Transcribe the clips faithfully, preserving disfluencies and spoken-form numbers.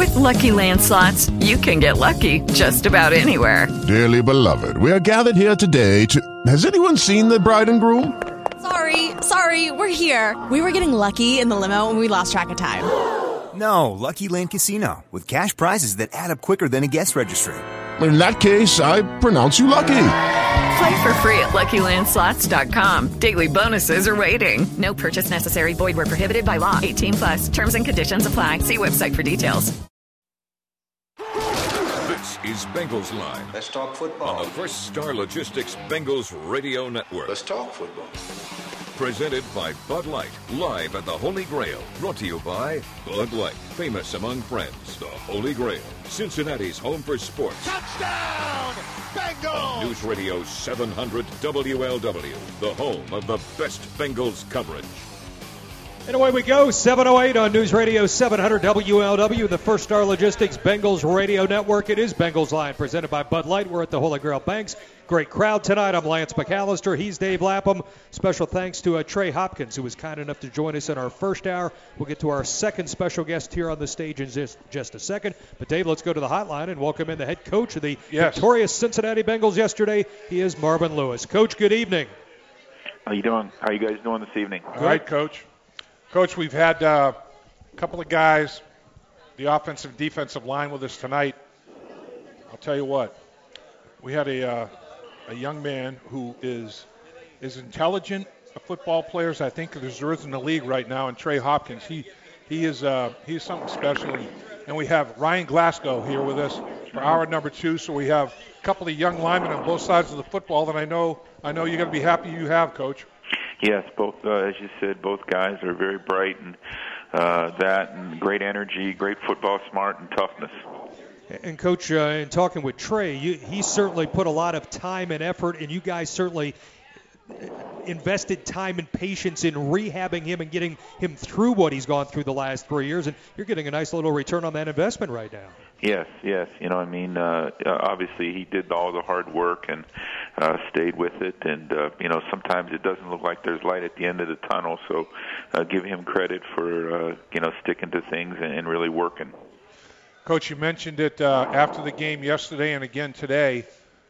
With Lucky Land Slots, you can get lucky just about anywhere. Dearly beloved, we are gathered here today to... Has anyone seen the bride and groom? Sorry, sorry, we're here. We were getting lucky in the limo and we lost track of time. No, Lucky Land Casino, with cash prizes that add up quicker than a guest registry. In that case, I pronounce you lucky. Play for free at Lucky Land Slots dot com. Daily bonuses are waiting. No purchase necessary. Void where prohibited by law. eighteen plus. Terms and conditions apply. See website for details. This is Bengals Line. Let's talk football. On the First Star Logistics Bengals Radio Network. Let's talk football. Presented by Bud Light, live at the Holy Grail. Brought to you by Bud Light, famous among friends. The Holy Grail, Cincinnati's home for sports. Touchdown, Bengals! On News Radio seven hundred W L W, the home of the best Bengals coverage. And away we go, seven oh eight on News Radio seven hundred W L W, the First Star Logistics Bengals Radio Network. It is Bengals Line, presented by Bud Light. We're at the Holy Grail Banks. Great crowd tonight. I'm Lance McAllister. He's Dave Lapham. Special thanks to uh, Trey Hopkins, who was kind enough to join us in our first hour. We'll get to our second special guest here on the stage in just, just a second. But, Dave, let's go to the hotline and welcome in the head coach of the yes. victorious Cincinnati Bengals yesterday. He is Marvin Lewis. Coach, good evening. How you doing? How you guys doing this evening? All right, Coach. Coach, we've had uh, a couple of guys, the offensive defensive line with us tonight. I'll tell you what, we had a uh, a young man who is as intelligent a football player as I think there is in the league right now, and Trey Hopkins. He he is uh, he's something special, and, and we have Ryan Glasgow here with us for hour number two. So we have a couple of young linemen on both sides of the football that I know I know you're going to be happy you have, Coach. Yes, both, uh, as you said, both guys are very bright, and uh, that and great energy, great football smart, and toughness. And, Coach, uh, in talking with Trey, you, he certainly put a lot of time and effort, and you guys certainly invested time and patience in rehabbing him and getting him through what he's gone through the last three years, and you're getting a nice little return on that investment right now. Yes, yes. You know, I mean, uh, obviously he did all the hard work and uh, stayed with it. And, uh, you know, sometimes it doesn't look like there's light at the end of the tunnel. So uh, give him credit for, uh, you know, sticking to things and, and really working. Coach, you mentioned it uh, after the game yesterday and again today.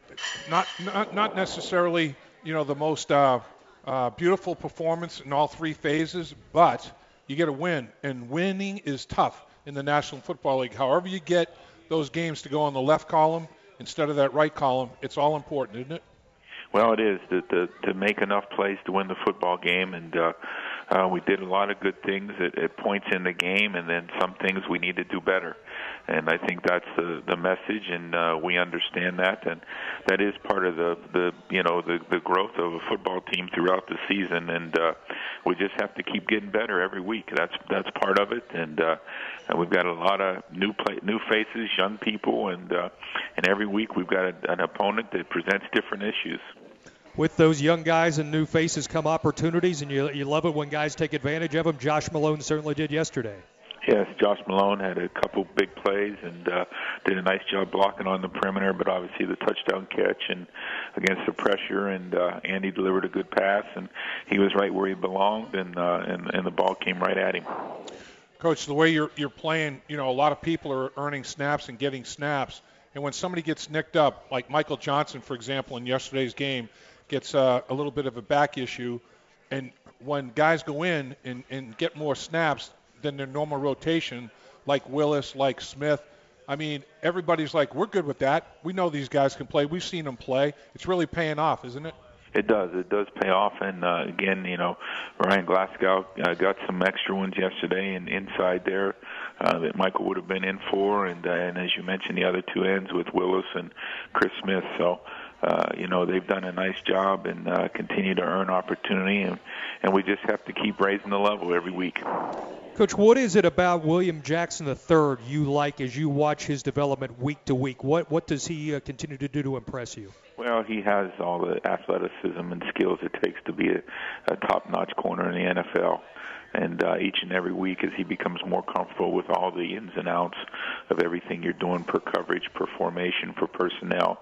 Not not, not necessarily, you know, the most uh, uh, beautiful performance in all three phases, but you get a win. And winning is tough in the National Football League. However you get those games to go on the left column instead of that right column, it's all important, isn't it? Well, it is to, to, to make enough plays to win the football game, and uh, uh, we did a lot of good things at, at points in the game, and then some things we need to do better. And I think that's the, the message, and uh, we understand that, and that is part of the, the you know the, the growth of a football team throughout the season. And uh, we just have to keep getting better every week. That's that's part of it, and uh, we've got a lot of new play, new faces, young people, and uh, and every week we've got a, an opponent that presents different issues. With those young guys and new faces come opportunities, and you you love it when guys take advantage of them. Josh Malone certainly did yesterday. Yes, Josh Malone had a couple big plays and uh, did a nice job blocking on the perimeter, but obviously the touchdown catch and against the pressure, and uh, Andy delivered a good pass, and he was right where he belonged, and, uh, and and the ball came right at him. Coach, the way you're you're playing, you know, a lot of people are earning snaps and getting snaps, and when somebody gets nicked up, like Michael Johnson, for example, in yesterday's game, gets uh, a little bit of a back issue, and when guys go in and, and get more snaps than their normal rotation, like Willis, like Smith, I mean, everybody's like, we're good with that. We know these guys can play. We've seen them play. It's really paying off, isn't it? It does. It does pay off. And, uh, again, you know, Ryan Glasgow uh, got some extra ones yesterday and inside there uh, that Michael would have been in for. And, uh, and as you mentioned, the other two ends with Willis and Chris Smith. So, uh, you know, they've done a nice job and uh, continue to earn opportunity. And, and we just have to keep raising the level every week. Coach, what is it about William Jackson the third you like as you watch his development week to week? What what does he uh, continue to do to impress you? Well, he has all the athleticism and skills it takes to be a, a top-notch corner in the N F L. And uh, each and every week as he becomes more comfortable with all the ins and outs of everything you're doing per coverage, per formation, per personnel,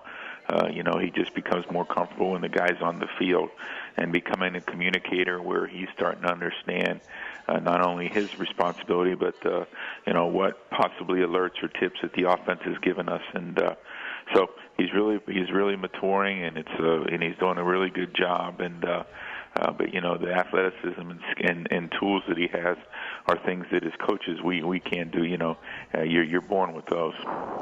uh, you know, he just becomes more comfortable when the guy's on the field and becoming a communicator where he's starting to understand uh, not only his responsibility, but, uh, you know, what possibly alerts or tips that the offense has given us. And uh, so he's really he's really maturing, and it's uh, and he's doing a really good job. And uh, uh, but you know, the athleticism and, and and tools that he has are things that as coaches we we can't do. You know, uh, you're you're born with those.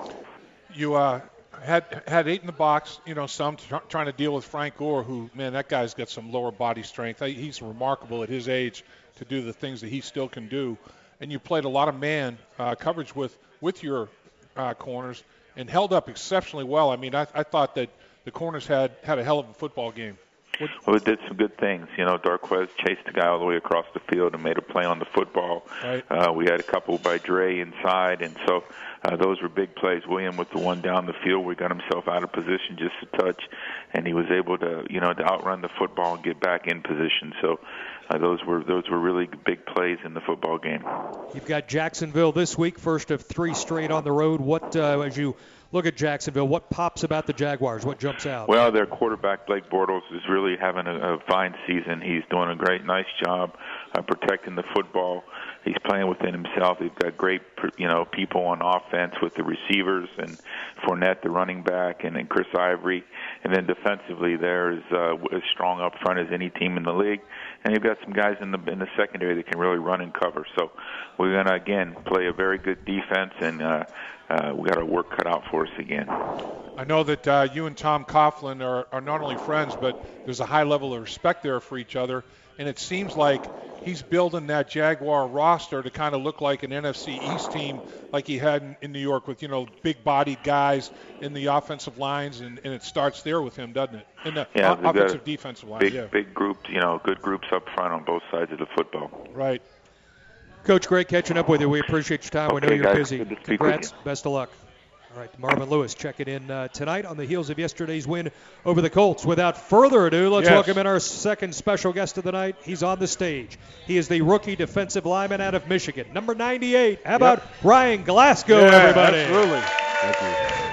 You uh, had had eight in the box. You know, some tr- trying to deal with Frank Gore, who man, that guy's got some lower body strength. He's remarkable at his age to do the things that he still can do. And you played a lot of man uh, coverage with with your uh, corners and held up exceptionally well. I mean, I, I thought that the corners had, had a hell of a football game. What? Well, it did some good things. You know, Darquez chased the guy all the way across the field and made a play on the football. Right. Uh, we had a couple by Dre inside, and so uh, those were big plays. William with the one down the field, we got himself out of position just a touch, and he was able to, you know, to outrun the football and get back in position. So uh, those were those were really big plays in the football game. You've got Jacksonville this week, first of three straight on the road. What, uh, as you look at Jacksonville, what pops about the Jaguars? What jumps out? Well, their quarterback, Blake Bortles, is really having a, a fine season. He's doing a great, nice job uh, protecting the football. He's playing within himself. They've got great, you know, people on offense with the receivers and Fournette, the running back, and then Chris Ivory. And then defensively, they're as, uh, as strong up front as any team in the league. And you've got some guys in the in the secondary that can really run and cover. So we're going to, again, play a very good defense, and uh, uh, we got our work cut out for us again. I know that uh, you and Tom Coughlin are, are not only friends, but there's a high level of respect there for each other. And it seems like he's building that Jaguar roster to kind of look like an N F C East team like he had in, in New York with, you know, big-bodied guys in the offensive lines, and, and it starts there with him, doesn't it? In the yeah, o- offensive, defensive line, big, yeah. Big groups, you know, good groups up front on both sides of the football. Right. Coach, great catching up with you. We appreciate your time. Okay, we know you're guys, busy. good to speak Congrats. with you. Best of luck. All right, Marvin Lewis checking in uh, tonight on the heels of yesterday's win over the Colts. Without further ado, let's Yes. welcome in our second special guest of the night. He's on the stage. He is the rookie defensive lineman out of Michigan, number ninety-eight. How about Yep. Ryan Glasgow, Yeah, everybody? absolutely. Thank you.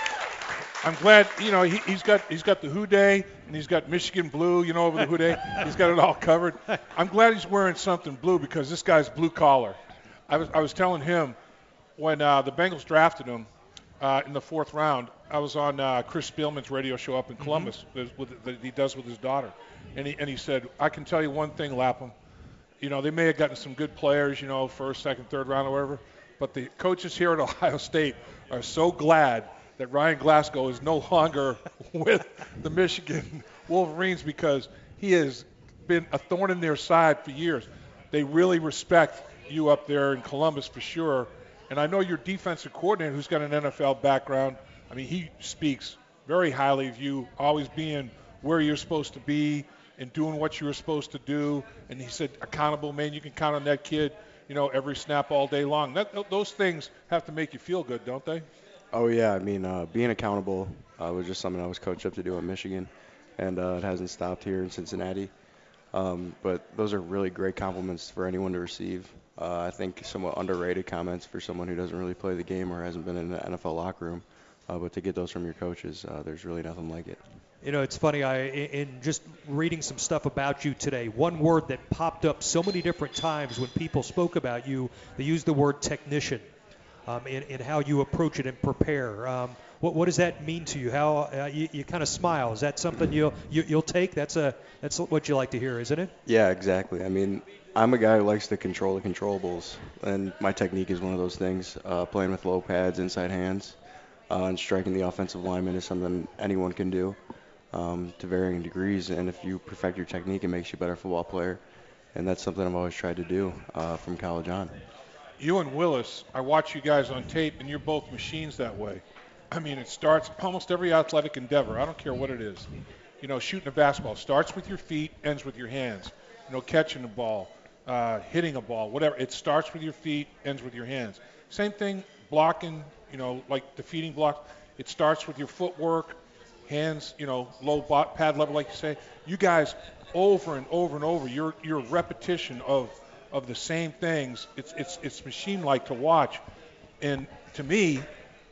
I'm glad, you know, he, he's got he's got the Houday and he's got Michigan blue, you know, over the Houday. He's got it all covered. I'm glad he's wearing something blue because this guy's blue collar. I was I was telling him when uh, the Bengals drafted him uh, in the fourth round. I was on uh, Chris Spielman's radio show up in Columbus with, with, that he does with his daughter, and he and he said, I can tell you one thing, Lapham. You know, they may have gotten some good players, you know, first, second, third round or whatever, but the coaches here at Ohio State are so glad that Ryan Glasgow is no longer with the Michigan Wolverines because he has been a thorn in their side for years. They really respect you up there in Columbus for sure. And I know your defensive coordinator, who's got an N F L background, I mean, he speaks very highly of you, always being where you're supposed to be and doing what you were supposed to do. And he said, accountable, man, you can count on that kid, you know, every snap all day long. That, those things have to make you feel good, don't they? Oh, yeah. I mean, uh, being accountable uh, was just something I was coached up to do in Michigan, and uh, it hasn't stopped here in Cincinnati. Um, but those are really great compliments for anyone to receive. Uh, I think somewhat underrated comments for someone who doesn't really play the game or hasn't been in the N F L locker room. Uh, but to get those from your coaches, uh, there's really nothing like it. You know, it's funny, I in just reading some stuff about you today, one word that popped up so many different times when people spoke about you, they used the word technician um, in, in how you approach it and prepare. Um, what, what does that mean to you? How uh, you, you kind of smile. Is that something you'll, you, you'll take? That's a that's what you like to hear, isn't it? Yeah, exactly. I mean, I'm a guy who likes to control the controllables, and my technique is one of those things, uh, playing with low pads, inside hands, uh, and striking the offensive lineman is something anyone can do. Um, to varying degrees, and if you perfect your technique, it makes you a better football player, and that's something I've always tried to do uh, from college on. You and Willis, I watch you guys on tape, and you're both machines that way. I mean, it starts almost every athletic endeavor. I don't care what it is. You know, shooting a basketball starts with your feet, ends with your hands. You know, catching a ball, uh, hitting a ball, whatever. It starts with your feet, ends with your hands. Same thing, blocking, you know, like defeating blocks. It starts with your footwork, hands, you know, low pad level, like you say. You guys, over and over and over, your your repetition of of the same things. It's it's it's machine-like to watch, and to me,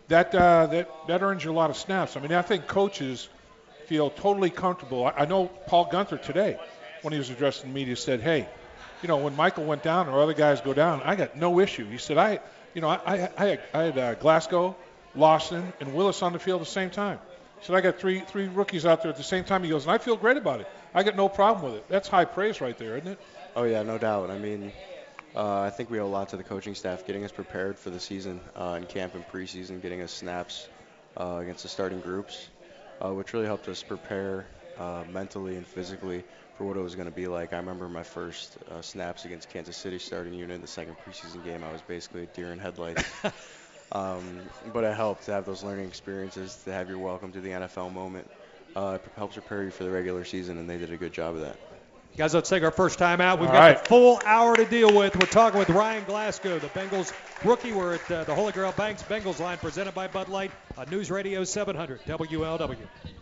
that uh, that that earns you a lot of snaps. I mean, I think coaches feel totally comfortable. I, I know Paul Gunther today, when he was addressing the media, said, "Hey, you know, when Michael went down or other guys go down, I got no issue." He said, "I, you know, I I, I had, I had uh, Glasgow, Lawson, and Willis on the field at the same time." He said, "I got three three rookies out there at the same time." He goes, "And I feel great about it. I got no problem with it." That's high praise right there, isn't it? Oh yeah, no doubt. I mean, uh, I think we owe a lot to the coaching staff getting us prepared for the season uh, in camp and preseason, getting us snaps uh, against the starting groups, uh, which really helped us prepare uh, mentally and physically for what it was going to be like. I remember my first uh, snaps against Kansas City starting unit in the second preseason game. I was basically a deer in headlights. um, but it helped to have those learning experiences, to have your welcome to the N F L moment. Uh, it helps prepare you for the regular season, and they did a good job of that. Guys, let's take our first time out. We've All got right. the full hour to deal with. We're talking with Ryan Glasgow, the Bengals rookie. We're at uh, the Holy Grail Banks Bengals line, presented by Bud Light on News Radio seven hundred W L W.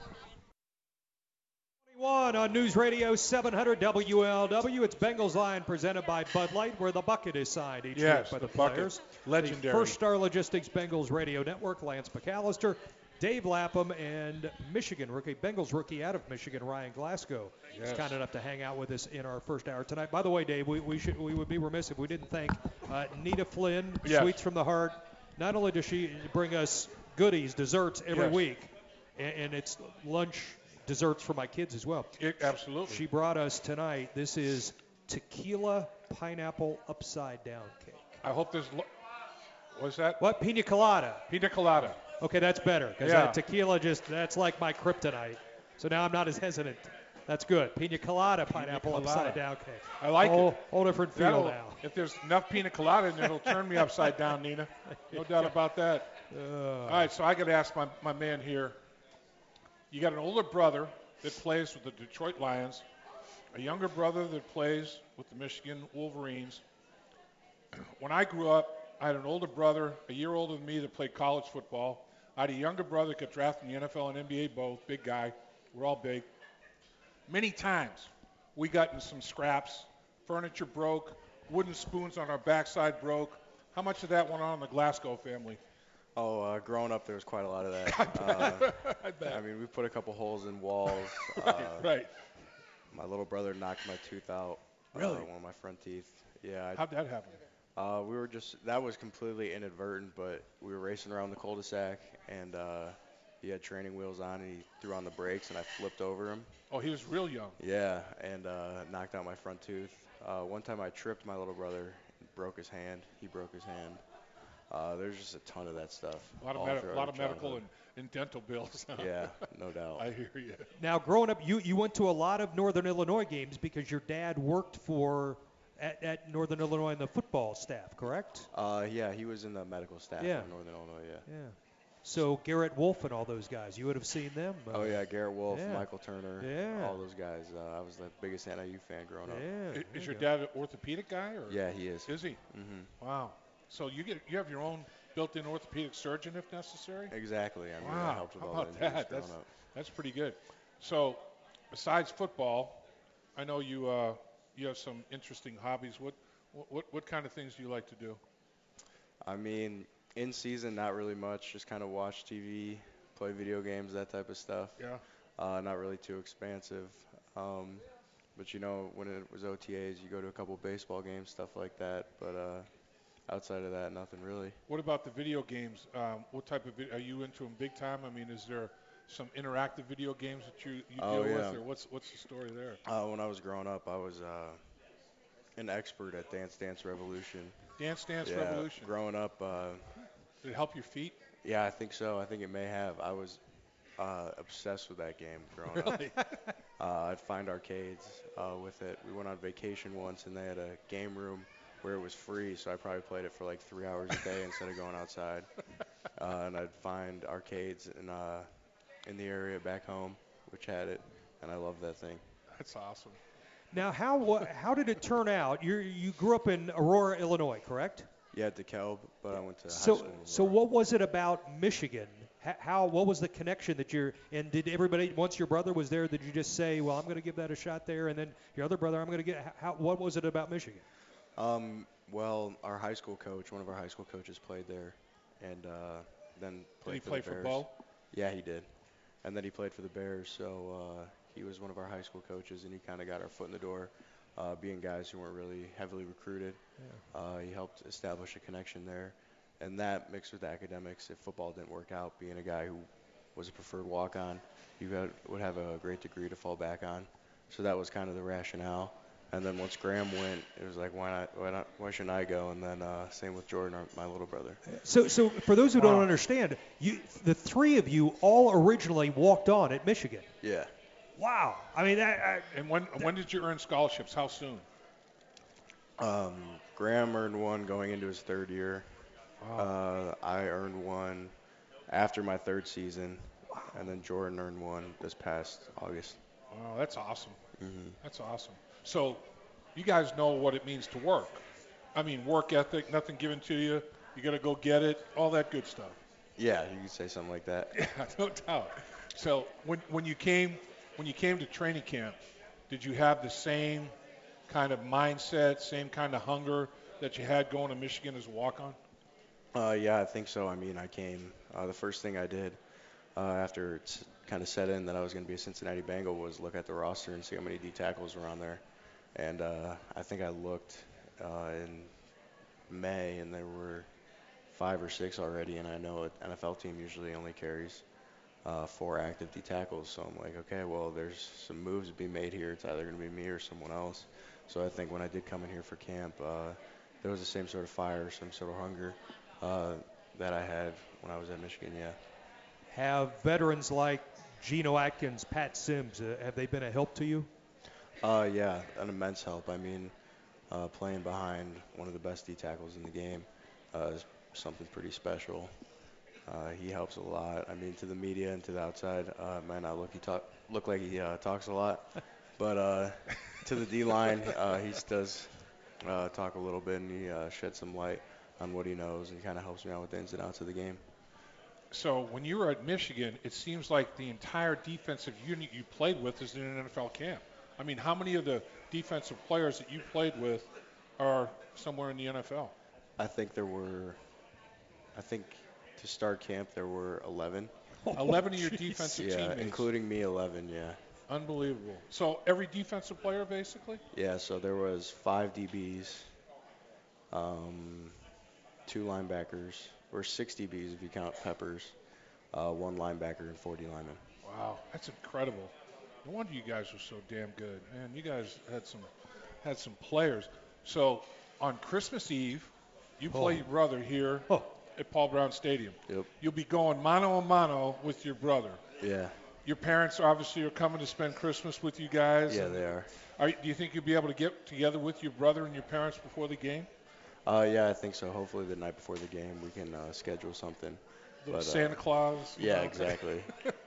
twenty-one on News Radio seven hundred W L W. It's Bengals line, presented by Bud Light, where the bucket is signed each Yes, week by the, the bucket. players. Legendary. The First Star Logistics Bengals Radio Network, Lance McAllister, Dave Lapham, and Michigan rookie, Bengals rookie out of Michigan, Ryan Glasgow. Yes. He's kind enough to hang out with us in our first hour tonight. By the way, Dave, we, we should we would be remiss if we didn't thank uh, Nita Flynn, Yes. Sweets from the Heart. Not only does she bring us goodies, desserts every Yes. week, and, and it's lunch desserts for my kids as well. It, absolutely. She brought us tonight. This is tequila pineapple upside down cake. I hope there's. Lo- What's that? What? Pina colada. Pina colada. Okay, that's better, because Yeah. that tequila just, that's like my kryptonite. So now I'm not as hesitant. That's good. Pina colada pineapple colada. upside down cake. I like whole, it. Whole different feel That'll- now. If there's enough pina colada in there, it'll turn me upside down, Nina. No doubt about that. Uh, All right, so I got to ask my, my man here. You got an older brother that plays with the Detroit Lions, a younger brother that plays with the Michigan Wolverines. When I grew up, I had an older brother, a year older than me, that played college football. I had a younger brother that got drafted in the N F L and N B A both, big guy. We're all big. Many times we got in some scraps. Furniture broke. Wooden spoons on our backside broke. How much of that went on in the Glasgow family? Oh, uh, growing up, there was quite a lot of that. uh, I bet. I mean, we put a couple holes in walls. Uh, Right. My little brother knocked my tooth out. Really? Uh, one of my front teeth. Yeah. I, How'd that happen? Uh, we were just, that was completely inadvertent, but we were racing around the cul-de-sac, and uh, he had training wheels on, and he threw on the brakes, and I flipped over him. Oh, he was real young. Yeah, and uh, knocked out my front tooth. Uh, one time I tripped my little brother, broke his hand. He broke his hand. Uh, there's just a ton of that stuff. A lot of, all med- throughout lot our of medical and, childhood. and dental bills. Yeah, no doubt. I hear you. Now, growing up, you, you went to a lot of Northern Illinois games because your dad worked for at, at Northern Illinois in the football staff, correct? Uh, yeah, he was in the medical staff Yeah. in Northern Illinois, yeah. Yeah. So Garrett Wolf and all those guys, you would have seen them. Uh, Oh, yeah, Garrett Wolf, yeah. Michael Turner, Yeah. all those guys. Uh, I was the biggest N I U fan growing up. Yeah. Is, there is your you go. dad an orthopedic guy? Or? Yeah, he is. Is he? Mm-hmm. Wow. So you get you have your own built-in orthopedic surgeon if necessary? Exactly. I mean, Wow. that helped with How all the about injuries that? growing That's, up. that's pretty good. So besides football, I know you uh, you have some interesting hobbies. What, what what kind of things do you like to do? I mean, in season, not really much. Just kind of watch T V, play video games, that type of stuff. Yeah. Uh, not really too expansive. Um, but, you know, when it was O T As, you go to a couple baseball games, stuff like that. But uh, outside of that, nothing really. What about the video games? Um, what type of vid- are you into them big time? I mean, is there some interactive video games that you, you Oh, deal yeah. with, or what's what's the story there? Uh, when I was growing up, I was uh, an expert at Dance Dance Revolution. Dance Dance yeah, Revolution. Growing up, uh, Did it help your feet? yeah, I think so. I think it may have. I was uh, obsessed with that game growing up. Really? Uh, I'd find arcades uh, with it. We went on vacation once, and they had a game room where it was free, so I probably played it for like three hours a day instead of going outside. Uh, and I'd find arcades in uh, in the area back home, which had it, and I loved that thing. That's awesome. Now, how wha- how did it turn out? You you grew up in Aurora, Illinois, correct? Yeah, at DeKalb, but I went to high So school. in so Aurora. what was it about Michigan? H- How what was the connection that you're and did everybody once your brother was there? Did you just say, well, I'm going to give that a shot there, and then your other brother, I'm going to get how what was it about Michigan? Um, well, our high school coach, one of our high school coaches played there, and uh, then played Did he for play the for Bears. Bo? Yeah, he did. And then he played for the Bears, so uh, he was one of our high school coaches, and he kind of got our foot in the door, uh, being guys who weren't really heavily recruited. Yeah. Uh, he helped establish a connection there. And that mixed with academics, if football didn't work out, being a guy who was a preferred walk-on, you got, would have a great degree to fall back on. So that was kind of the rationale. And then once Graham went, it was like, why not? Why not? Why shouldn't I go? And then uh, same with Jordan, our, my little brother. So, so for those who Wow. don't understand, you, the three of you all originally walked on at Michigan. Yeah. Wow. I mean, that. I, And when when did you earn scholarships? How soon? Um, Graham earned one going into his third year. Uh, I earned one after my third season, and then Jordan earned one this past August. Wow, that's awesome. Mm-hmm. That's awesome. So you guys know what it means to work. I mean, work ethic, nothing given to you. You got to go get it, all that good stuff. Yeah, you could say something like that. Yeah, no doubt. So when when you came when you came to training camp, did you have the same kind of mindset, same kind of hunger that you had going to Michigan as a walk-on? Uh, yeah, I think so. I mean, I came, uh, the first thing I did uh, after it kind of set in that I was going to be a Cincinnati Bengal was look at the roster and see how many D tackles were on there. And uh, I think I looked uh, in May, and there were five or six already, and I know an N F L team usually only carries uh, four active D tackles. So I'm like, okay, well, there's some moves to be made here. It's either going to be me or someone else. So I think when I did come in here for camp, uh, there was the same sort of fire, some sort of hunger uh, that I had when I was at Michigan, yeah. have veterans like Geno Atkins, Pat Sims, uh, have they been a help to you? Uh, yeah, an immense help. I mean, uh, playing behind one of the best D tackles in the game uh, is something pretty special. Uh, he helps a lot. I mean, to the media and to the outside, uh, it might not look he talk look like he uh, talks a lot, but uh, to the D line, uh, he does uh, talk a little bit, and he uh, sheds some light on what he knows, and kind of helps me out with the ins and outs of the game. So when you were at Michigan, it seems like the entire defensive unit you played with is in an N F L camp. I mean, how many of the defensive players that you played with are somewhere in the N F L? I think there were, I think to start camp there were eleven. eleven of your defensive yeah, teammates. including me, eleven, yeah. Unbelievable. So every defensive player, basically? Yeah, so there was five D Bs, um, two linebackers, or six D Bs if you count Peppers, uh, one linebacker, and forty linemen. Wow, that's incredible. No wonder you guys were so damn good. Man, you guys had some had some players. So on Christmas Eve, you play Oh. your brother here Oh. at Paul Brown Stadium. Yep. You'll be going mano a mano with your brother. Yeah. Your parents obviously are coming to spend Christmas with you guys. Yeah, and they are. are. Do you think you'll be able to get together with your brother and your parents before the game? Uh, yeah, I think so. Hopefully the night before the game we can uh, schedule something. Little But, uh, Santa Claus? you Yeah, know? exactly.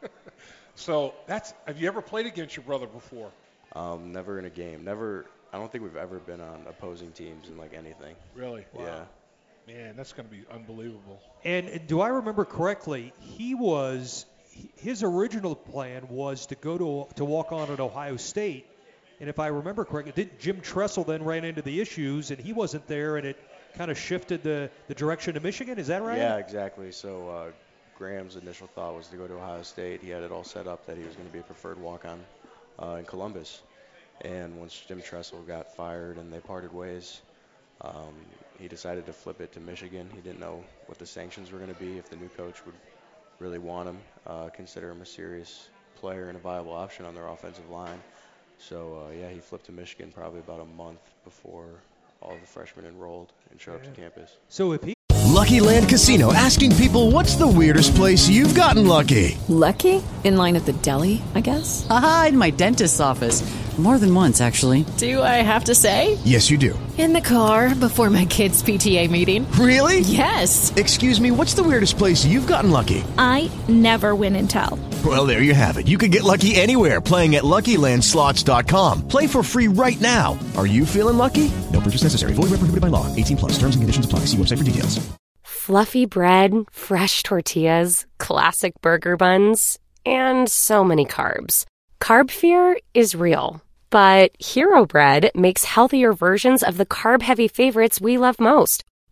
So that's. Have you ever played against your brother before? um, never in a game. Never. I don't think we've ever been on opposing teams in like anything. Really? Yeah. Man, that's going to be unbelievable. And do I remember correctly, he was, his original plan was to go to to walk on at Ohio State. And if I remember correctly, did Jim Tressel then ran into the issues and he wasn't there and it kind of shifted the, the direction to Michigan? Is that right? Yeah, exactly. So uh, Graham's initial thought was to go to Ohio State. He had it all set up that he was going to be a preferred walk-on uh, in Columbus. And once Jim Tressel got fired and they parted ways, um, he decided to flip it to Michigan. He didn't know what the sanctions were going to be, if the new coach would really want him, uh, consider him a serious player and a viable option on their offensive line. So, uh, yeah, he flipped to Michigan probably about a month before all the freshmen enrolled and showed up to campus. So if he Lucky Land Casino, asking people, what's the weirdest place you've gotten lucky? Lucky? In line at the deli, I guess? Aha, in my dentist's office. More than once, actually. Do I have to say? Yes, you do. In the car before my kids' P T A meeting. Really? Yes. Excuse me, what's the weirdest place you've gotten lucky? I never win and tell. Well, there you have it. You can get lucky anywhere, playing at Lucky Land Slots dot com. Play for free right now. Are you feeling lucky? No purchase necessary. Void where prohibited by law. eighteen plus. Terms and conditions apply. See website for details. Fluffy bread, fresh tortillas, classic burger buns, and so many carbs. Carb fear is real. But Hero Bread makes healthier versions of the carb-heavy favorites we love most.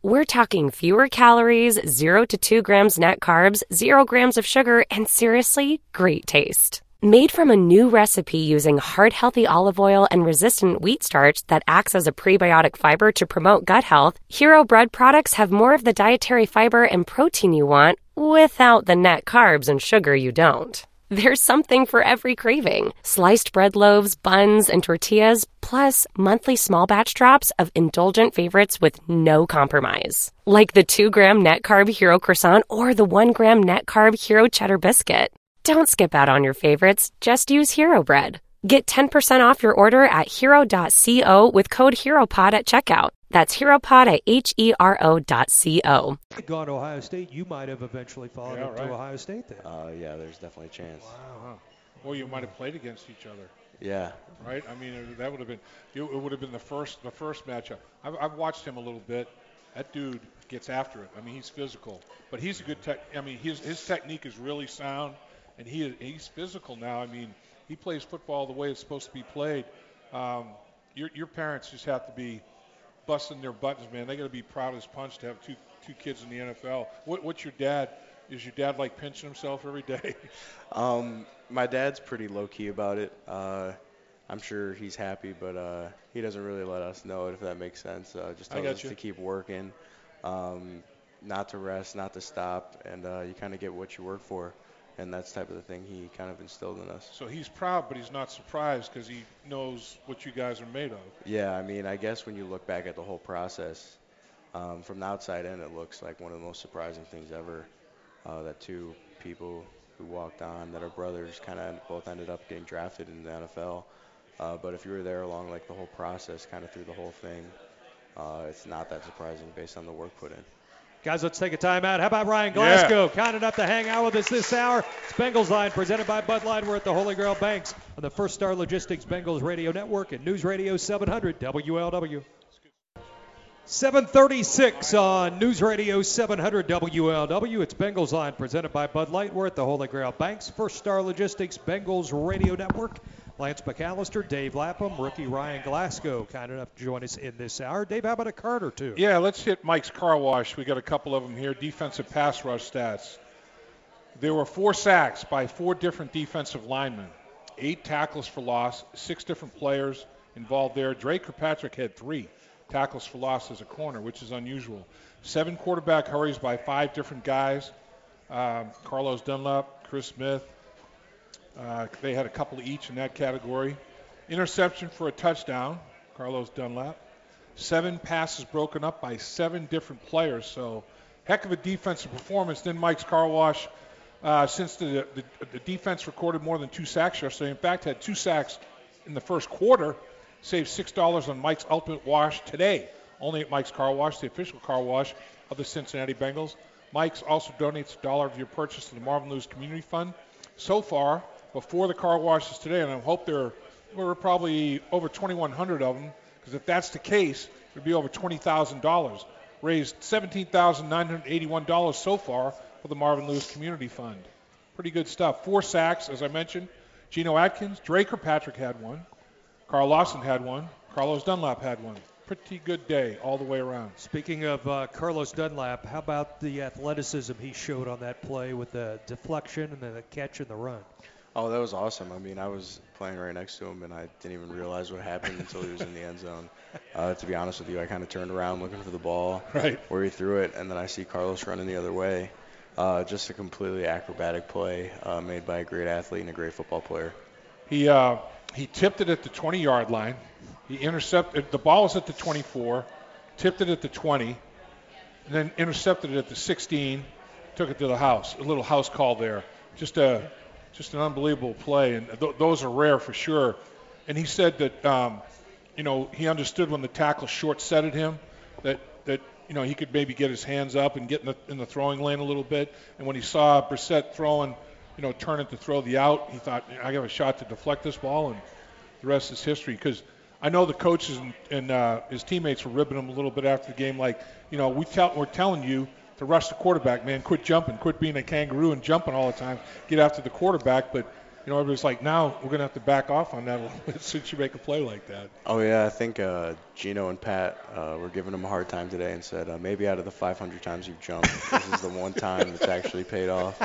We're talking fewer calories, zero to two grams net carbs, zero grams of sugar, and seriously, great taste. Made from a new recipe using heart-healthy olive oil and resistant wheat starch that acts as a prebiotic fiber to promote gut health, Hero bread products have more of the dietary fiber and protein you want without the net carbs and sugar you don't. There's something for every craving. Sliced bread loaves, buns, and tortillas, plus monthly small batch drops of indulgent favorites with no compromise. Like the two gram net carb Hero croissant or the one gram net carb Hero cheddar biscuit. Don't skip out on your favorites, just use Hero bread. Get ten percent off your order at hero dot co with code HEROPOD at checkout. That's HeroPod at H E R O dot C O. Gone to Ohio State, you might have eventually followed Yeah, him right. to Ohio State then. Uh, yeah, there's definitely a chance. Wow. Well, you might have played against each other. Yeah. Right. I mean, it- that would have been it would have been the first the first matchup. I've, I've watched him a little bit. That dude gets after it. I mean, he's physical, but he's a good tech. I mean, his his technique is really sound, and he he's physical now. I mean, he plays football the way it's supposed to be played. Um, your your parents just have to be busting their buttons, man. They got to be proud as punch to have two two kids in the N F L. What, what's your dad? Is your dad like pinching himself every day? Um, my dad's pretty low key about it. Uh, I'm sure he's happy, but uh, he doesn't really let us know it, if that makes sense. Uh, just I tells got us you. to keep working, um, not to rest, not to stop, and uh, you kind of get what you work for. And that's the type of the thing he kind of instilled in us. So he's proud, but he's not surprised because he knows what you guys are made of. Yeah, I mean, I guess when you look back at the whole process, um, from the outside in, it looks like one of the most surprising things ever. Uh, that two people who walked on, that are brothers, kind of both ended up getting drafted in the N F L. Uh, but if you were there along like the whole process, kind of through the whole thing, uh, it's not that surprising based on the work put in. Guys, let's take a timeout. How about Ryan Glasgow? Kind enough to hang out with us this hour. It's Bengals Line presented by Bud Light. We're at the Holy Grail Banks on the First Star Logistics Bengals Radio Network and News Radio seven hundred W L W. seven thirty-six on News Radio seven hundred W L W. It's Bengals Line presented by Bud Light. We're at the Holy Grail Banks, First Star Logistics Bengals Radio Network. Lance McAllister, Dave Lapham, rookie Ryan Glasgow, kind enough to join us in this hour. Dave, how about a card or two? Yeah, let's hit Mike's car wash. We got a couple of them here. Defensive pass rush stats. There were four sacks by four different defensive linemen, eight tackles for loss, six different players involved there. Drake Kirkpatrick had three tackles for loss as a corner, which is unusual. Seven quarterback hurries by five different guys. Um, Carlos Dunlap, Chris Smith. Uh, they had a couple each in that category. Interception for a touchdown, Carlos Dunlap. Seven passes broken up by seven different players. So heck of a defensive performance. Then Mike's car wash, uh, since the, the, the defense recorded more than two sacks yesterday, in fact had two sacks in the first quarter, saved six dollars on Mike's Ultimate Wash today. Only at Mike's Car Wash, the official car wash of the Cincinnati Bengals. Mike's also donates a dollar of your purchase to the Marvin Lewis Community Fund. So far, before the car washes today, and I hope there were probably over twenty-one hundred of them, because if that's the case, it would be over twenty thousand dollars. Raised seventeen thousand nine hundred eighty-one dollars so far for the Marvin Lewis Community Fund. Pretty good stuff. Four sacks, as I mentioned. Geno Atkins, Drake Kirkpatrick had one. Carl Lawson had one. Carlos Dunlap had one. Pretty good day all the way around. Speaking of uh, Carlos Dunlap, how about the athleticism he showed on that play with the deflection and then the catch and the run? Oh, that was awesome. I mean, I was playing right next to him, and I didn't even realize what happened until he was in the end zone. Uh, to be honest with you, I kind of turned around looking for the ball, right where he threw it, and then I see Carlos running the other way. Uh, just a completely acrobatic play uh, made by a great athlete and a great football player. He uh, he tipped it at the twenty-yard line. He intercepted. The ball was at the twenty-four, tipped it at the twenty, and then intercepted it at the sixteen, took it to the house. A little house call there. Just a Just an unbelievable play, and th- those are rare for sure. And he said that, um, you know, he understood when the tackle short-setted him, that, that you know, he could maybe get his hands up and get in the, in the throwing lane a little bit. And when he saw Brissett throwing, you know, turn it to throw the out, he thought, I have a shot to deflect this ball, and the rest is history. Because I know the coaches and, and uh, his teammates were ribbing him a little bit after the game, like, you know, we tell, we're telling you to rush the quarterback, man. Quit jumping. Quit being a kangaroo and jumping all the time. Get after the quarterback. But you know, everybody's like, now we're going to have to back off on that since you make a play like that. Oh, yeah, I think uh, Gino and Pat uh, were giving him a hard time today and said, uh, maybe out of the five hundred times you've jumped, this is the one time it's actually paid off.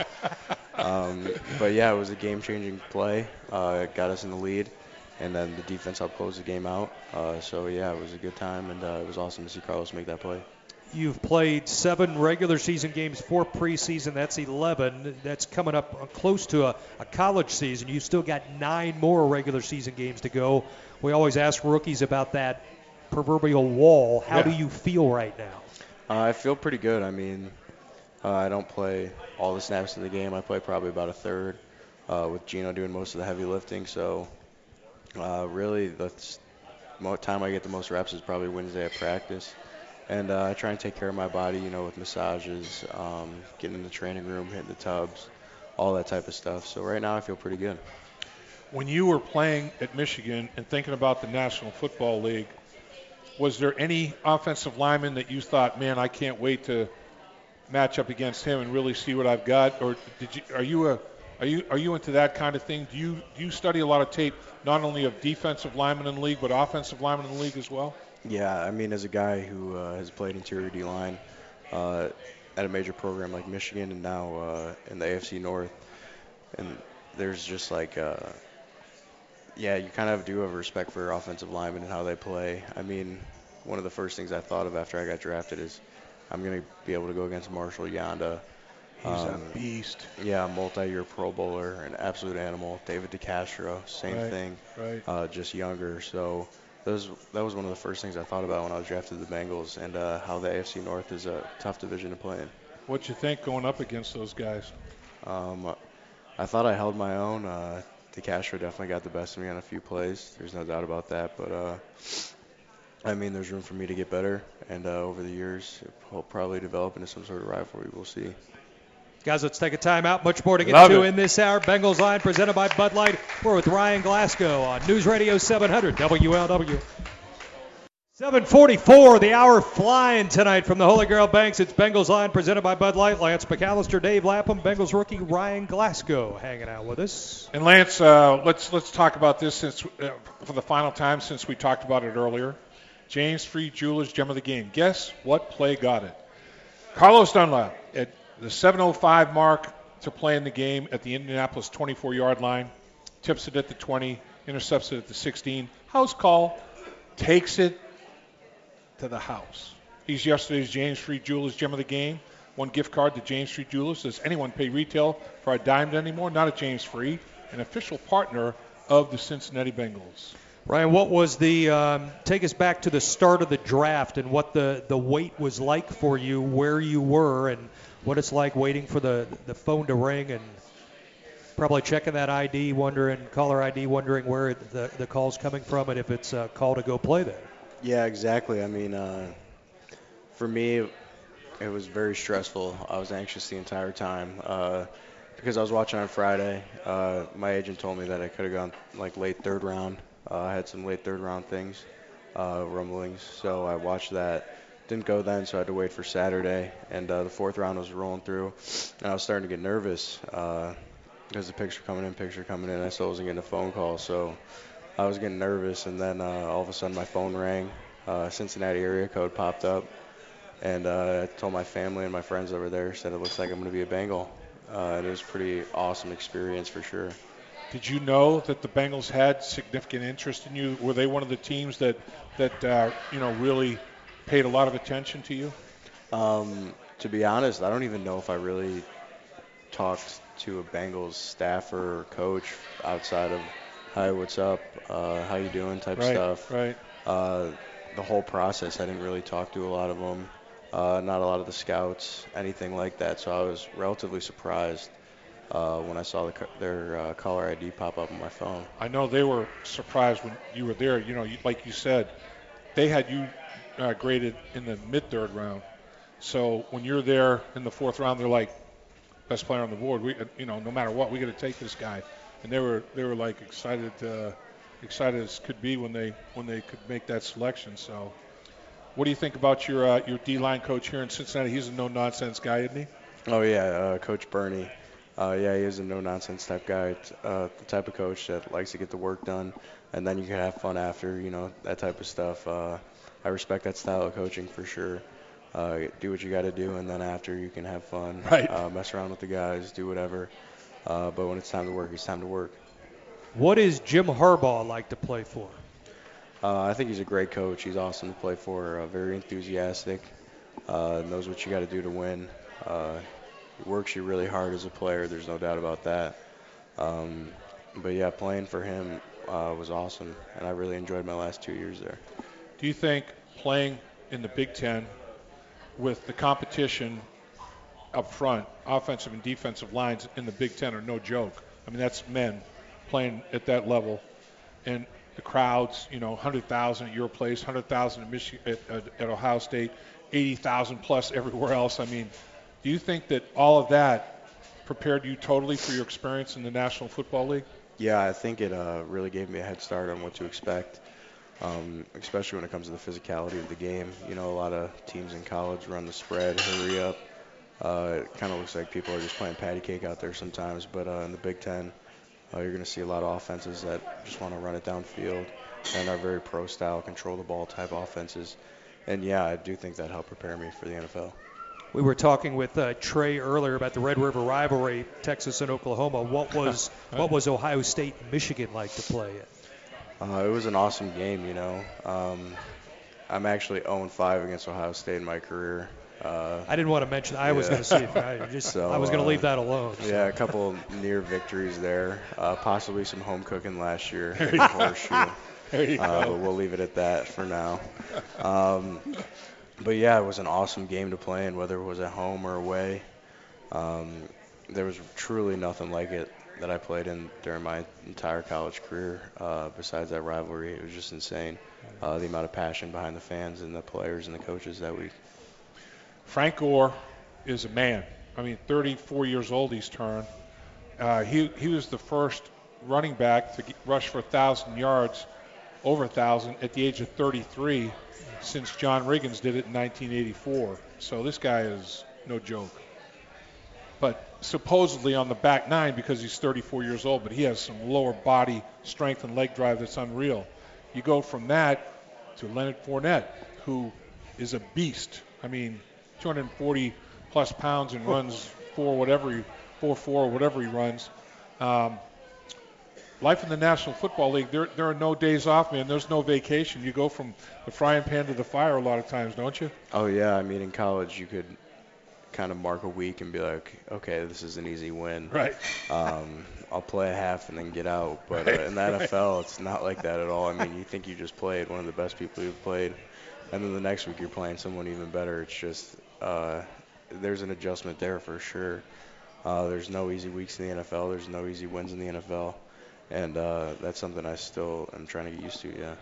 Um, but, yeah, it was a game-changing play. Uh, it got us in the lead, and then the defense helped close the game out. Uh, so, yeah, it was a good time, and uh, it was awesome to see Carlos make that play. You've played seven regular season games, four preseason. That's eleven. That's coming up close to a, a college season. You've still got nine more regular season games to go. We always ask rookies about that proverbial wall. How Yeah. do you feel right now? Uh, I feel pretty good. I mean, uh, I don't play all the snaps in the game. I play probably about a third, uh, with Gino doing most of the heavy lifting. So, uh, really, the mo- time I get the most reps is probably Wednesday at practice. And uh, I try and take care of my body, you know, with massages, um, getting in the training room, hitting the tubs, all that type of stuff. So right now I feel pretty good. When you were playing at Michigan and thinking about the National Football League, was there any offensive lineman that you thought, man, I can't wait to match up against him and really see what I've got? Or did you? Are you a? Are you? Are you into that kind of thing? Do you? Do you study a lot of tape, not only of defensive linemen in the league, but offensive linemen in the league as well? Yeah, I mean, as a guy who uh, has played interior D-line uh, at a major program like Michigan and now uh, in the A F C North, and there's just like, uh, yeah, you kind of do have respect for offensive linemen and how they play. I mean, one of the first things I thought of after I got drafted is I'm going to be able to go against Marshall Yanda. He's um, a beast. Yeah, multi-year Pro Bowler, an absolute animal. David DeCastro, same Right, thing, right. Uh, just younger. So those, that was one of the first things I thought about when I was drafted to the Bengals, and uh, how the A F C North is a tough division to play in. What'd you think going up against those guys? Um, I thought I held my own. Uh, DeCastro definitely got the best of me on a few plays. There's no doubt about that. But, uh, I mean, there's room for me to get better, and uh, over the years, it'll probably develop into some sort of rivalry. We'll see. Guys, let's take a timeout. Much more to get Love to it. in this hour. Bengals Line presented by Bud Light. We're with Ryan Glasgow on News Radio seven hundred W L W. seven forty-four, the hour flying tonight from the Holy Grail Banks. It's Bengals Line presented by Bud Light. Lance McAllister, Dave Lapham, Bengals rookie Ryan Glasgow hanging out with us. And Lance, uh, let's let's talk about this since uh, for the final time since we talked about it earlier. James Freed Jewelers Gem of the Game. Guess what play got it? Carlos Dunlap at the seven oh five mark to play in the game at the Indianapolis twenty-four-yard line. Tips it at the twenty, intercepts it at the sixteen. House call, takes it to the house. He's yesterday's James Freed Jewelers Gem of the Game. One gift card to James Freed Jewelers. Does anyone pay retail for a dime anymore? Not at James Freed, an official partner of the Cincinnati Bengals. Ryan, what was the um, take us back to the start of the draft and what the, the wait was like for you, where you were, and what it's like waiting for the, the phone to ring and probably checking that I D, wondering, caller I D, wondering where it, the, the call's coming from and if it's a call to go play there. Yeah, exactly. I mean, uh, for me, it was very stressful. I was anxious the entire time uh, because I was watching on Friday. Uh, my agent told me that I could have gone like late third round. Uh, I had some late third round things, uh, rumblings. So I watched that. Didn't go then, so I had to wait for Saturday. And uh, the fourth round was rolling through, and I was starting to get nervous uh, because the picture coming in, picture coming in. I still wasn't getting a phone call, so I was getting nervous. And then uh, all of a sudden my phone rang. Uh, Cincinnati area code popped up, and uh, I told my family and my friends over there, said it looks like I'm going to be a Bengal. Uh, and it was a pretty awesome experience for sure. Did you know that the Bengals had significant interest in you? Were they one of the teams that that uh, you know really paid a lot of attention to you? Um, to be honest, I don't even know if I really talked to a Bengals staffer or coach outside of hi, what's up, uh, how you doing type Right, stuff. right. Uh, the whole process, I didn't really talk to a lot of them, uh, not a lot of the scouts, anything like that. So I was relatively surprised uh, when I saw the, co- their uh, caller I D pop up on my phone. I know they were surprised when you were there. You know, you, like you said, they had you uh, graded in the mid-third round. So when you're there in the fourth round, they're like, best player on the board. We, you know, no matter what, we got to take this guy. And they were they were like excited, uh, excited as could be when they when they could make that selection. So, what do you think about your uh, your D-line coach here in Cincinnati? He's a no-nonsense guy, isn't he? Oh yeah, uh, Coach Burney. Uh, yeah, he is a no-nonsense type guy, t- uh, the type of coach that likes to get the work done, and then you can have fun after, you know, that type of stuff. Uh, I respect that style of coaching for sure. Uh, do what you got to do, and then after you can have fun, right. uh, mess around with the guys, do whatever. Uh, but when it's time to work, it's time to work. What is Jim Harbaugh like to play for? Uh, I think he's a great coach. He's awesome to play for, uh, very enthusiastic, uh, knows what you got to do to win. Uh, he works you really hard as a player, there's no doubt about that. Um, but, yeah, playing for him uh, was awesome, and I really enjoyed my last two years there. Do you think playing in the Big Ten with the competition up front, offensive and defensive lines in the Big Ten are no joke? I mean, that's men playing at that level. And the crowds, you know, one hundred thousand at your place, one hundred thousand at, Michigan, at, at, at Ohio State, eighty thousand plus everywhere else. I mean, do you think that all of that prepared you totally for your experience in the National Football League? Yeah, I think it uh, really gave me a head start on what to expect, um, especially when it comes to the physicality of the game. You know, a lot of teams in college run the spread, hurry up. Uh, it kind of looks like people are just playing patty cake out there sometimes, but uh, in the Big Ten, uh, you're going to see a lot of offenses that just want to run it downfield and are very pro-style, control-the-ball type offenses. And, yeah, I do think that helped prepare me for the N F L. We were talking with uh, Trey earlier about the Red River rivalry, Texas and Oklahoma. What was what was Ohio State and Michigan like to play in? Uh, it was an awesome game, you know. Um, I'm actually oh and five against Ohio State in my career. Uh, I didn't want to mention. I yeah. was going to see. If I just so, I was going to uh, leave that alone. So. Yeah, a couple near victories there. Uh, possibly some home cooking last year. There you, horseshoe. There you uh, go. But we'll leave it at that for now. Um, but yeah, it was an awesome game to play in, whether it was at home or away. Um, there was truly nothing like it that I played in during my entire college career. Uh, besides that rivalry, it was just insane. Uh, the amount of passion behind the fans and the players and the coaches that week. Frank Gore is a man. I mean, thirty-four years old he's turned. Uh, he he was the first running back to get, rush for one thousand yards, over one thousand, at the age of thirty-three since John Riggins did it in nineteen eighty-four. So this guy is no joke. But supposedly on the back nine because he's thirty-four years old, but he has some lower body strength and leg drive that's unreal. You go from that to Leonard Fournette, who is a beast. I mean, two hundred forty plus pounds and runs four whatever he, four four whatever he runs. Um, life in the National Football League, there there are no days off, man. There's no vacation. You go from the frying pan to the fire a lot of times, don't you? Oh yeah, I mean in college you could kind of mark a week and be like, okay, this is an easy win. Right. Um, I'll play a half and then get out. But right, uh, in the right. N F L, it's not like that at all. I mean, you think you just played one of the best people you've played, and then the next week you're playing someone even better. It's just uh, there's an adjustment there for sure. Uh, there's no easy weeks in the N F L. There's no easy wins in the N F L. And uh, that's something I still am trying to get used to, yeah.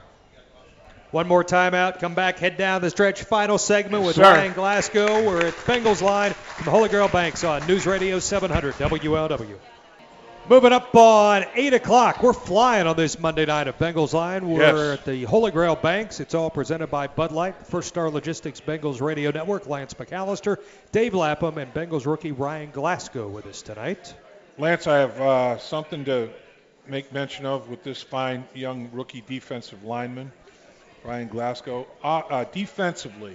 One more timeout. Come back, head down the stretch. Final segment with Sir. Ryan Glasgow. We're at Bengals Line from Holy Grail Banks on News Radio seven hundred W L W. Moving up on eight o'clock. We're flying on this Monday night at Bengals Line. We're yes. at the Holy Grail Banks. It's all presented by Bud Light, First Star Logistics Bengals Radio Network, Lance McAllister, Dave Lapham, and Bengals rookie Ryan Glasgow with us tonight. Lance, I have uh, something to make mention of with this fine young rookie defensive lineman, Ryan Glasgow. Uh, uh, defensively,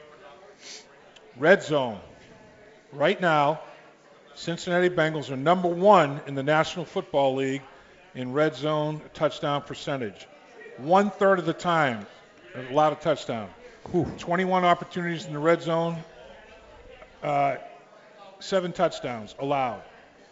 red zone. Right now, Cincinnati Bengals are number one in the National Football League in red zone touchdown percentage. One third of the time, a lot of touchdown. Ooh. twenty-one opportunities in the red zone, uh, seven touchdowns allowed.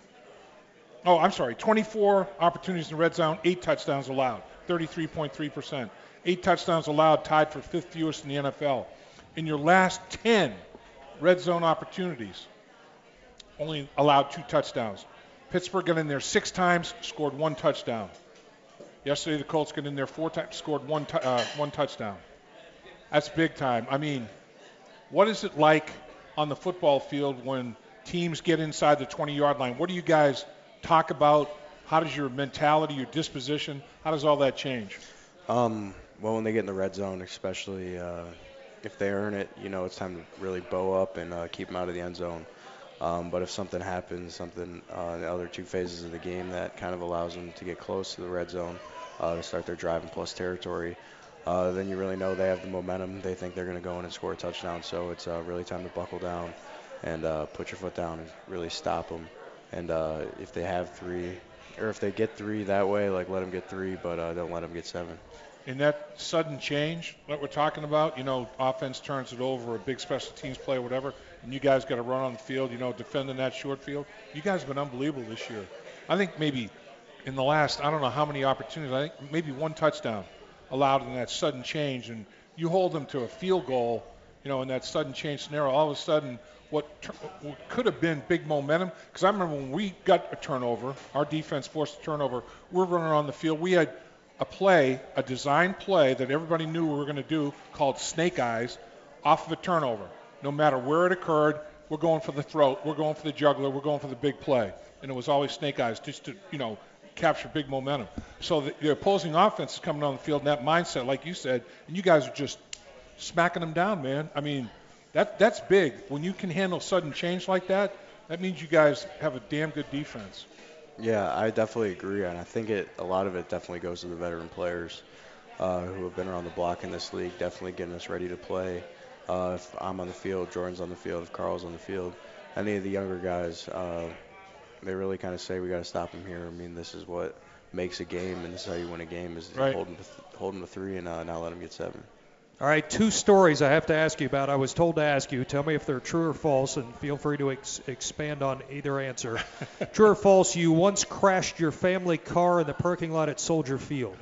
Oh, I'm sorry, twenty-four opportunities in the red zone, eight touchdowns allowed, thirty-three point three percent. Eight touchdowns allowed, tied for fifth fewest in the N F L. In your last ten red zone opportunities, only allowed two touchdowns. Pittsburgh got in there six times, scored one touchdown. Yesterday, the Colts got in there four times, scored one t- uh, one touchdown. That's big time. I mean, what is it like on the football field when teams get inside the twenty-yard line? What do you guys talk about? How does your mentality, your disposition, how does all that change? Um, well, when they get in the red zone, especially uh, if they earn it, you know, it's time to really bow up and uh, keep them out of the end zone. Um, but if something happens, something uh, in the other two phases of the game that kind of allows them to get close to the red zone uh, to start their drive in plus territory, uh, then you really know they have the momentum. They think they're going to go in and score a touchdown. So it's uh, really time to buckle down and uh, put your foot down and really stop them. And uh, if they have three, or if they get three that way, like let them get three, but uh, don't let them get seven. In that sudden change that we're talking about, you know, offense turns it over, a big special teams play or whatever, and you guys got to run on the field, you know, defending that short field. You guys have been unbelievable this year. I think maybe in the last, I don't know how many opportunities, I think maybe one touchdown allowed in that sudden change, and you hold them to a field goal, you know, in that sudden change scenario, all of a sudden what, tur- what could have been big momentum, because I remember when we got a turnover, our defense forced a turnover, we're running on the field, we had a play, a design play that everybody knew we were going to do called Snake Eyes off of a turnover. No matter where it occurred, we're going for the throat, we're going for the jugular, we're going for the big play. And it was always Snake Eyes just to, you know, capture big momentum. So the, the opposing offense is coming on the field in that mindset, like you said, and you guys are just smacking them down, man. I mean, that that's big. When you can handle sudden change like that, that means you guys have a damn good defense. Yeah, I definitely agree, and I think it a lot of it definitely goes to the veteran players uh, who have been around the block in this league, definitely getting us ready to play. Uh, if I'm on the field, Jordan's on the field, if Carl's on the field, any of the younger guys, uh, they really kind of say we got to stop him here. I mean, this is what makes a game, and this is how you win a game is right. hold him to th- hold him to three and uh, not let him get seven. All right, two stories I have to ask you about. I was told to ask you. Tell me if they're true or false, and feel free to ex- expand on either answer. True or false, you once crashed your family car in the parking lot at Soldier Field.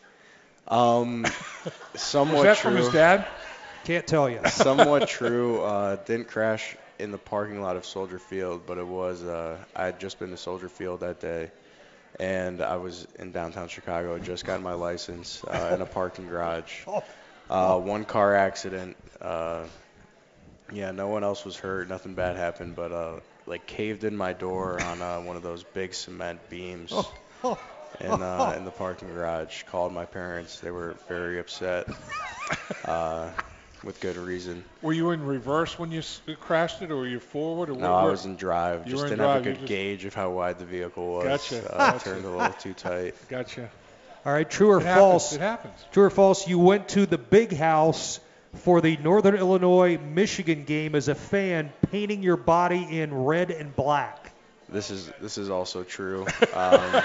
Um, somewhat was that true. from his dad? Can't tell you. Somewhat true. Uh, didn't crash in the parking lot of Soldier Field, but it was, uh, I had just been to Soldier Field that day, and I was in downtown Chicago. I just got my license uh, in a parking garage. Uh, one car accident. Uh, yeah, no one else was hurt. Nothing bad happened, but uh, like caved in my door on uh, one of those big cement beams in uh, in the parking garage. Called my parents. They were very upset, uh, with good reason. Were you in reverse when you s- crashed it, or were you forward? Or No, where, I where? was in drive. You Just were in didn't have a drive, you good just- gauge of how wide the vehicle was. Gotcha. Uh, Gotcha. Turned a little too tight. Gotcha. All right, true or It false? happens. It happens. True or false, you went to the Big House for the Northern Illinois-Michigan game as a fan, painting your body in red and black. This is this is also true. Um,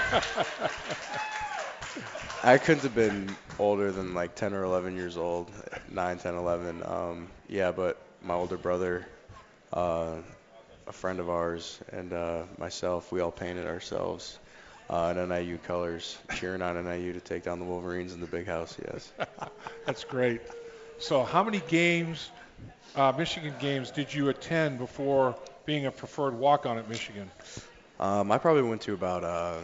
I couldn't have been older than like ten or eleven years old, nine, ten, eleven. Um, yeah, but my older brother, uh, a friend of ours, and uh, myself, we all painted ourselves uh, in N I U colors, cheering on N I U to take down the Wolverines in the Big House, yes. That's great. So how many games, uh, Michigan games, did you attend before being a preferred walk-on at Michigan? Um, I probably went to about uh,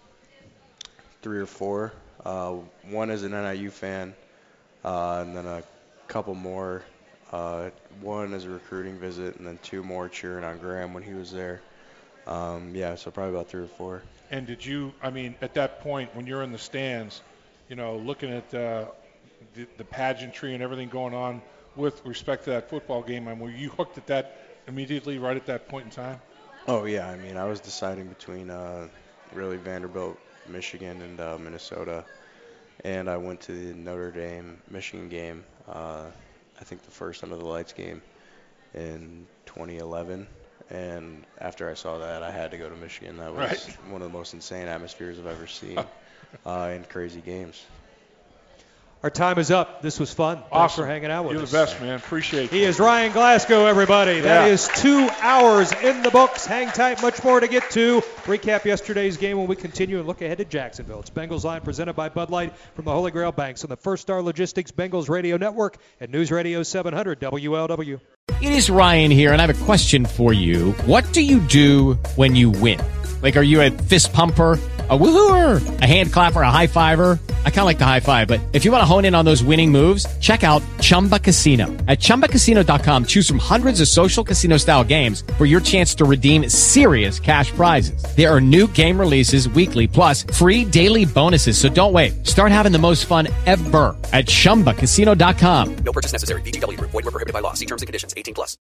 three or four. Uh, one as an N I U fan, uh, and then a couple more. Uh, one as a recruiting visit, and then two more cheering on Graham when he was there. Um, yeah, so probably about three or four. And did you, I mean, at that point, when you're in the stands, you know, looking at uh, the, the pageantry and everything going on with respect to that football game, I mean, were you hooked at that immediately right at that point in time? Oh, yeah. I mean, I was deciding between uh, really Vanderbilt, Michigan, and uh, Minnesota. And I went to the Notre Dame Michigan game, uh, I think the first Under the Lights game in twenty eleven. And after I saw that, I had to go to Michigan. That was Right. one of the most insane atmospheres I've ever seen uh, in crazy games. Our time is up. This was fun. Thanks Awesome. for hanging out with You're us. the best, man. Appreciate He you. is Ryan Glasgow, everybody. That Yeah. is two hours in the books. Hang tight. Much more to get to. Recap yesterday's game when we continue and look ahead to Jacksonville. It's Bengals Line presented by Bud Light from the Holy Grail Banks on the First Star Logistics Bengals Radio Network and News Radio seven hundred W L W. It is Ryan here, and I have a question for you. What do you do when you win? Like, are you a fist pumper, a woohooer, a hand clapper, a high fiver? I kind of like the high five, but if you want to hone in on those winning moves, check out Chumba Casino. At Chumba Casino dot com, choose from hundreds of social casino-style games for your chance to redeem serious cash prizes. There are new game releases weekly, plus free daily bonuses, so don't wait. Start having the most fun ever at Chumba Casino dot com. No purchase necessary. V G W. Void where prohibited by law. See terms and conditions. eighteen plus.